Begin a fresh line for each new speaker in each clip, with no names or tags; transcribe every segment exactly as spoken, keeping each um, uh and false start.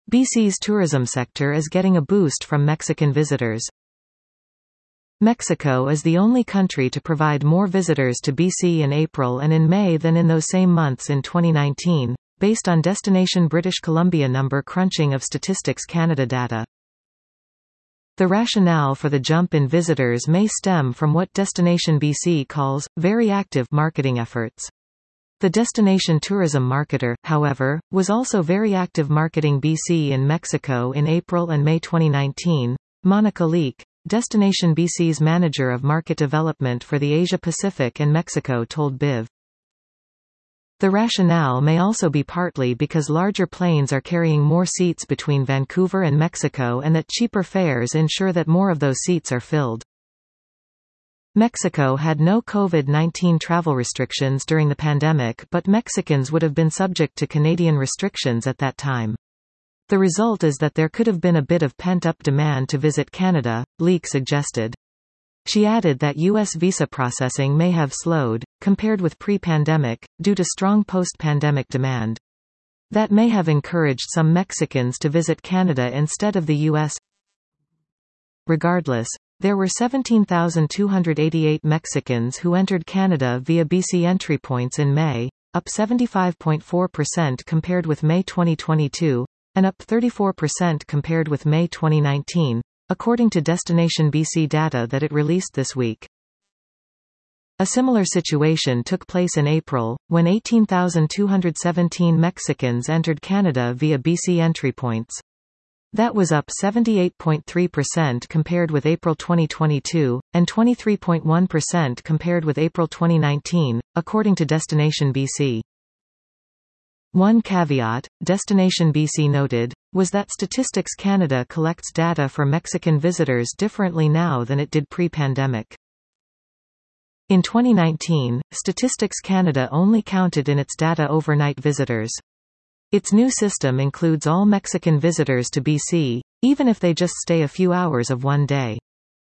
B C's tourism sector is getting a boost from Mexican visitors. Mexico is the only country to provide more visitors to B C in April and in May than in those same months in twenty nineteen, based on Destination British Columbia number crunching of Statistics Canada data. The rationale for the jump in visitors may stem from what Destination B C calls very active marketing efforts. The destination tourism marketer, however, was also very active marketing B C in Mexico in April and May twenty nineteen. Monica Leake, Destination B C's manager of market development for the Asia Pacific and Mexico, told B I V. The rationale may also be partly because larger planes are carrying more seats between Vancouver and Mexico and that cheaper fares ensure that more of those seats are filled. Mexico had no COVID nineteen travel restrictions during the pandemic, but Mexicans would have been subject to Canadian restrictions at that time. The result is that there could have been a bit of pent-up demand to visit Canada, Leake suggested. She added that U S visa processing may have slowed, compared with pre-pandemic, due to strong post-pandemic demand. That may have encouraged some Mexicans to visit Canada instead of the U S. Regardless, there were seventeen thousand two hundred eighty-eight Mexicans who entered Canada via B C entry points in May, up seventy-five point four percent compared with May twenty twenty-two, and up thirty-four percent compared with May twenty nineteen, according to Destination B C data that it released this week. A similar situation took place in April, when eighteen thousand two hundred seventeen Mexicans entered Canada via B C entry points. That was up seventy-eight point three percent compared with April twenty twenty-two, and twenty-three point one percent compared with April twenty nineteen, according to Destination B C. One caveat, Destination B C noted, was that Statistics Canada collects data for Mexican visitors differently now than it did pre-pandemic. In twenty nineteen, Statistics Canada only counted in its data overnight visitors. Its new system includes all Mexican visitors to B C, even if they just stay a few hours of one day.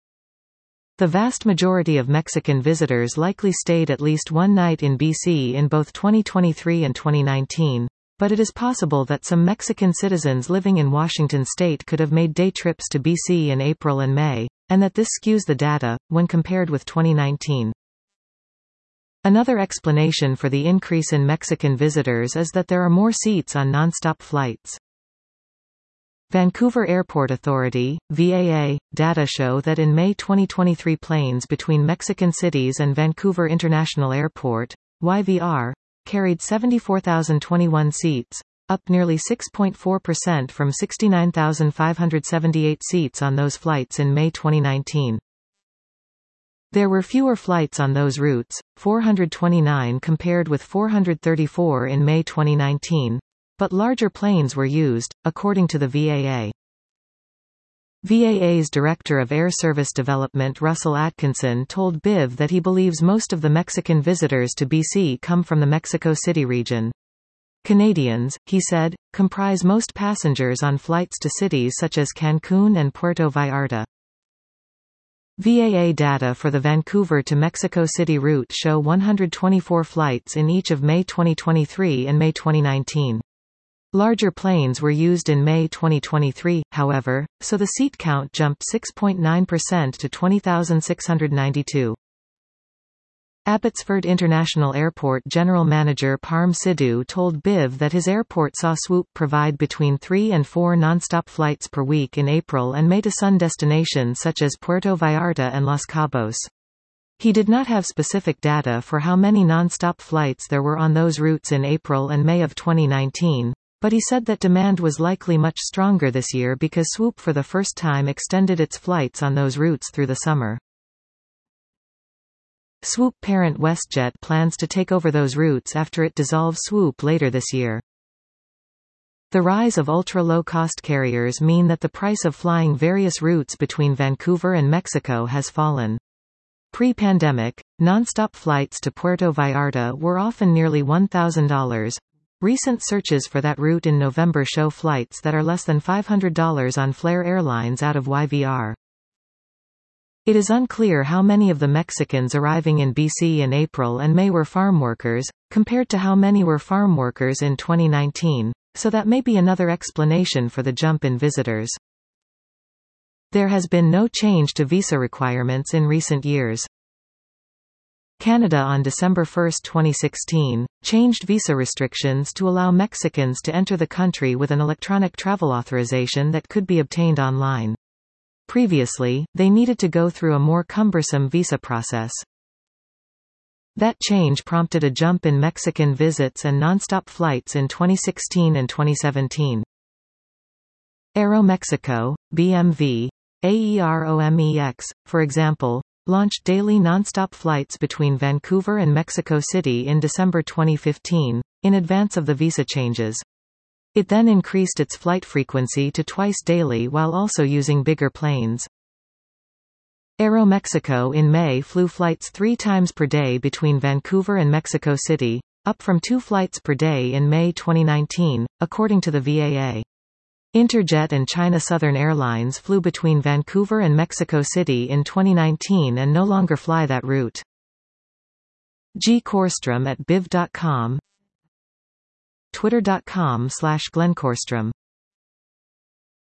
The vast majority of Mexican visitors likely stayed at least one night in B C in both twenty twenty-three and twenty nineteen, but it is possible that some Mexican citizens living in Washington state could have made day trips to B C in April and May, and that this skews the data, when compared with twenty nineteen. Another explanation for the increase in Mexican visitors is that there are more seats on nonstop flights. Vancouver Airport Authority, V A A, data show that in May twenty twenty-three planes between Mexican cities and Vancouver International Airport, Y V R, carried seventy-four thousand twenty-one seats, up nearly six point four percent from sixty-nine thousand five hundred seventy-eight seats on those flights in May twenty nineteen. There were fewer flights on those routes, four hundred twenty-nine compared with four hundred thirty-four in May twenty nineteen, but larger planes were used, according to the V A A. V A A's Director of Air Service Development Russell Atkinson told B I V that he believes most of the Mexican visitors to B C come from the Mexico City region. Canadians, he said, comprise most passengers on flights to cities such as Cancun and Puerto Vallarta. V A A data for the Vancouver to Mexico City route show one hundred twenty-four flights in each of May twenty twenty-three and May twenty nineteen. Larger planes were used in May twenty twenty-three, however, so the seat count jumped six point nine percent to twenty thousand six hundred ninety-two. Abbotsford International Airport General Manager Parm Sidhu told B I V that his airport saw Swoop provide between three and four non-stop flights per week in April and May to sun destinations such as Puerto Vallarta and Los Cabos. He did not have specific data for how many non-stop flights there were on those routes in April and May of twenty nineteen, but he said that demand was likely much stronger this year because Swoop for the first time extended its flights on those routes through the summer. Swoop parent WestJet plans to take over those routes after it dissolves Swoop later this year. The rise of ultra-low-cost carriers mean that the price of flying various routes between Vancouver and Mexico has fallen. Pre-pandemic, nonstop flights to Puerto Vallarta were often nearly one thousand dollars. Recent searches for that route in November show flights that are less than five hundred dollars on Flair Airlines out of Y V R. It is unclear how many of the Mexicans arriving in B C in April and May were farm workers, compared to how many were farm workers in twenty nineteen. so that may be another explanation for the jump in visitors. There has been no change to visa requirements in recent years. Canada on December first twenty sixteen, changed visa restrictions to allow Mexicans to enter the country with an electronic travel authorization that could be obtained online. Previously, they needed to go through a more cumbersome visa process. That change prompted a jump in Mexican visits and nonstop flights in twenty sixteen and twenty seventeen. Aeromexico, B M V, AEROMEX, for example, launched daily nonstop flights between Vancouver and Mexico City in December twenty fifteen, in advance of the visa changes. It then increased its flight frequency to twice daily while also using bigger planes. Aeromexico in May flew flights three times per day between Vancouver and Mexico City, up from two flights per day in May twenty nineteen, according to the V A A. Interjet and China Southern Airlines flew between Vancouver and Mexico City in twenty nineteen and no longer fly that route. G. Korstrom at biv dot com, twitter dot com slash Glenn Korstrom.